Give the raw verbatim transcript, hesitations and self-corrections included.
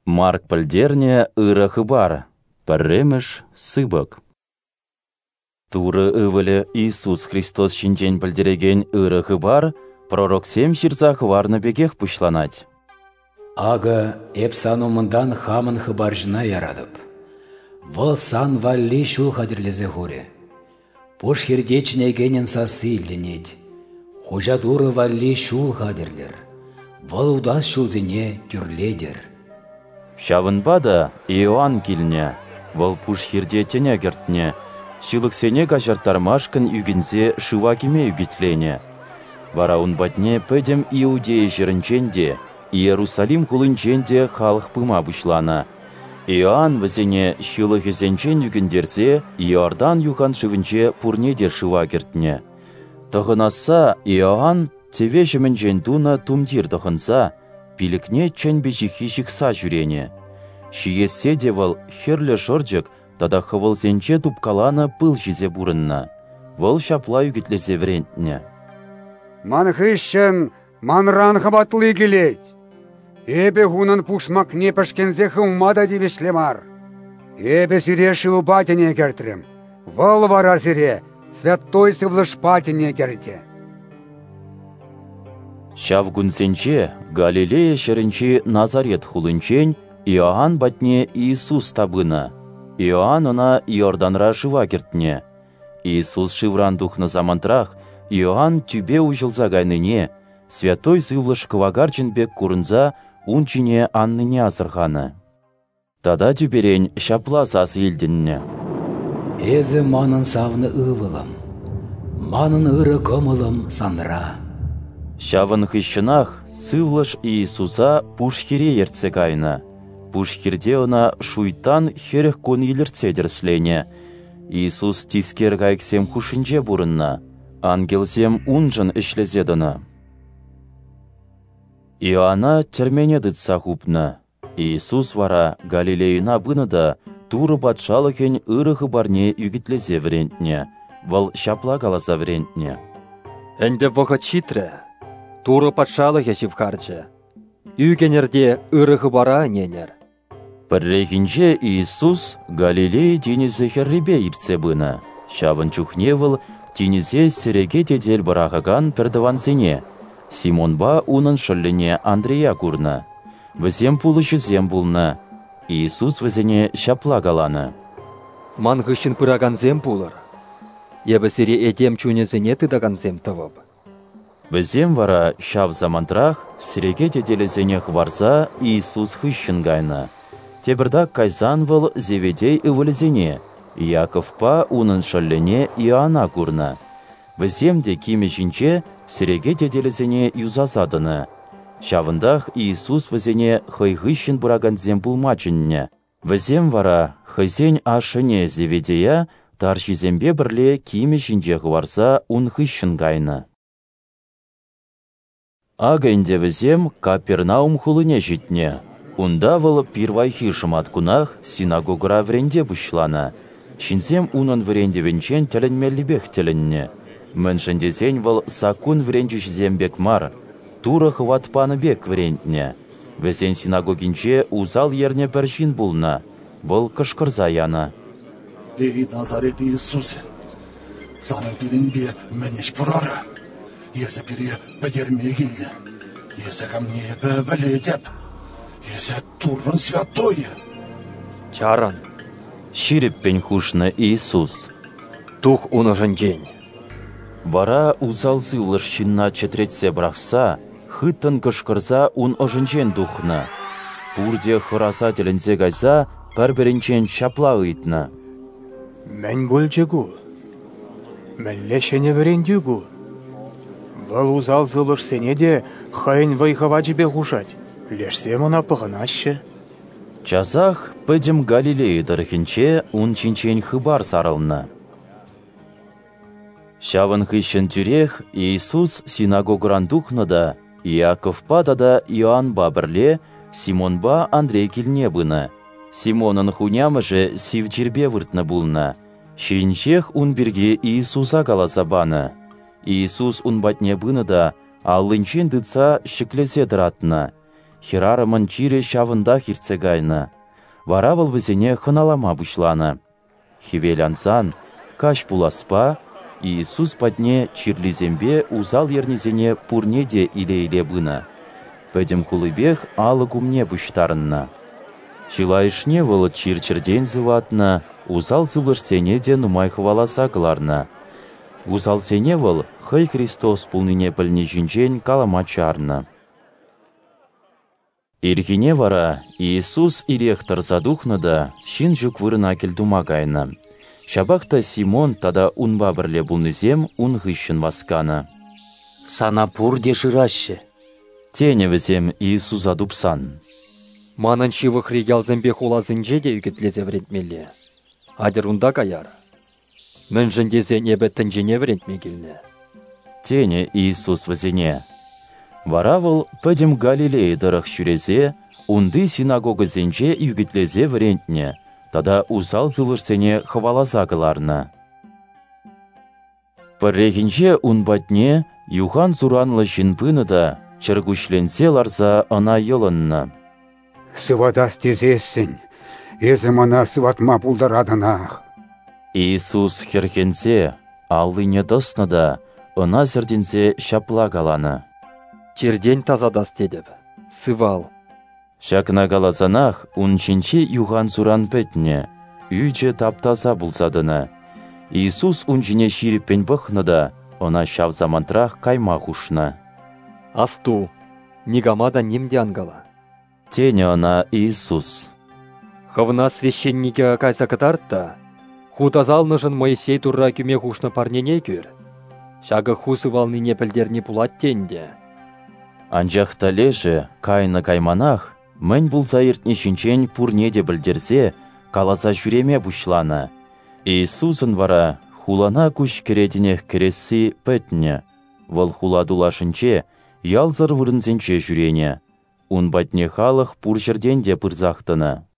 Марк пілдерне ырахы бар, пірреміш сыбық. Туры ывылы Иисус Христос шинчен пілдереген ырахы бар, пророк сем ширзах варны бегех пушланать. Ага эп санумындан хамын хыбаржына ярадып. Вăл сан валли шул хадирлезе хуре. Пош хердечне генен сасы илденет. Хожа дуры валли шул хадирлер. Вăл удас шулзене тюрледер. Шавынба да Иоанн килне, вăл пуш хердетене гертне, шилыксене кажартармашкын үгінзе шыва кеме үгітлене. Вара унбатне пөдем Иудея жерінченде, Иерусалим кулынченде халық пыма бұшлана. Иоанн візене шылығы зенчен үгіндерзе, Иордан юхан шывынче пурнедер шыва кертне. Тұғынаса Иоанн теве жымінчен дуна тумдир тұғынса, пилікне чәнбе жихи жықса жүрене. Шиесе девал херлі жорджық, тада хывыл зенче тупкалана пыл жизе бұрынна. Вăл шапла үгітлезе врентне. Манхыщен манран хабатлы келет. Эбе хунан пушмак не пашкензе хыммада девешлемар. Эбе сире шывы батине кертрем. Вăл вара сире святой сывлыш патине керте. Шав гунсенче Галилея шерінче Назарет хулынчен Иоанн батне Иисус табына. Иоанн она Иорданра шыва кертне. Иисус шывран духны замантрах Иоанн тюбе ужылза гайныне, святой сывлыш кывагарчынбек курынза унчине анныне азырғаны. Тада тюберен шапла сасы елдінне. Эзі манын савны ывылым, манын ыры комылым санра. Шавын хыщынах сывлыш Иисуса пушхире ерце кайна. Пушхирде она шуйтан херех кон елерце дерслене. Иисус тискер гайксем хушинче бурынна. Ангелсем унжын ішлезедіні. Иоанна термене дытса хупна. Иисус вара Галилейна быныда туры батшалыхен ырығы барне үгітлезе врентне. Вăл шапла каласа врентне. Әнде вăхы читре, туры патшалыхе шивхарчы. Үгенерде ырығы бара ненер. Піррехінче Иисус Галилей денезе херребе иртсе бына. Шавын чухневыл тенизе сереге тедел барағаган пірдівансене. Симонба унын шыллене Андрея курна. Візем пулышы зем булна. Иисус візене шапла галаны. Мангышын пыраган зем пулыр. Ебі сире этем чунезене тыдаган зем тывып. Візем вара шав замантрах сереге теделезене хварза Иисус хыщын гайна. Тебірдак кайзан выл зеведей ывылезене. Яковпа унын шаллене Иоанна курна. Віземде киме жинче сереге теделезене юзазадыны. Шавындах Иисус візене хыйгыщын бураганзем булмачынне. Візем вара хызен ашыне зеведея таршизембе бірле киме жинче хварса ун хыщын гайны. Агайнде візем Капернаум хулыне житне. Унда выл пирвайхи шыматкунах синагогра вренде бұшлана. Шинзем унын вренде венчен тәлінмелібек тәлінне. Міншіндесен выл сакун вренчіш зембек мар. Туры хватпаны бек врендне. Весен синагогинче узал ерне пәршін булна. Выл кышкырза яна. Эй, Назарет Иисусе, санын пиринбе менеш пұрары. Есі пире бәдерме келді. Есі кәмне бәбіле деп. Есі турын святойы. Чаран. Ширіп пен хушны Иисус. Тух унажын день. Вара узал зывлышшынна четретсе брақса, хыттын кышкырза ун ожынчен духна. Пурде хыраса тілінзе гайза, пәрбірінчен шапла ыйтна. Мән бөлчегу. Мәлле шене верендюгу. Вăл узал зылыш сене де хайын вайхава жібе хушать. Лешсем она пығынашы. Часах пөдім Галилея дырхинче ун чинчен хыбар сарылна. Шавын хыщын тюрех Иисус синагогран духнада, Яковпа да Иоаннба бірле, Симонба Андрей келне бына. Симонын хунямыжы сив жербе выртны булна. Шинчех ун бірге Иисуса каласа баны. Иисус ун батне быны да, аллынчен дыца шіклесе дыратна. хирарымын чире шавында хиртсе гайны. Вара вăл візене хыналама бұшланы. Хивелянсан, каш буласпа, Иисус падне чирлизембе узал ернезене пурнеде иле-иле бына. Пәдім хулыбех алы гумне бұштарынна. Шилайшне вăл чир-чирден зыватна, узал зылышсене де нумай хваласа кыларна. Узал сене вăл хăй Христос пулнине пӹлне жинчен калама чарна. Ирхине вара Иисус ирех тарзадухна да шин жүк вырына келдума кайна. Шабақта Симон тада унба бірле бұлнызем ун ғышын васкана. Сана пур де жырашы. Теневізем Иисус адупсан. Манын шивы хригялзымбе хулазынже де үгітлезе врентмелі. Адыр унда каяр. Мін жындезе небі тінжене врентмегілні. Тене Иисус візене. Варавыл пөдім Галилей дырық шүрезе, унды синагога зенже үгітлезе врентне. Тада узал зылышсене хвалаза кыларна. Піррегінже унбатне Юхан зуранлы жинпыны да чыргушленсе ларза ана йылынна. Сывадас тезессін, езі мана сыватма пулдарадынақ. Иисус херхенсе, аллыне дысны да ына зірденсе шапла каланы. Черден тазадас дедіп, сывал. Шакна галазанах унчинче Юхан зуран петне, үйче таптаза булсадыны. Иисус унчине шириппен бұхны да, она шав замантрах кайма хушна. Асту, нигамада нимде ангала. Тене она Иисус. Хавна священнике кайса катарта, хутазалнышын Моисей турра күме хушна парнене көр. Шага хусы валныне пілдерні пулат тенде. Анжақта леже кайны кайманах, мэн булса иртне шинчен пурнеде білдерсе, каласа жүреме бұшланы. Иисусын вара хулана күш керетінех кересси пәтіне. Вăл хуладулашынче ялзыр вырынсенче жүрене. Унбатне халық пур жерден де пырзақтыны.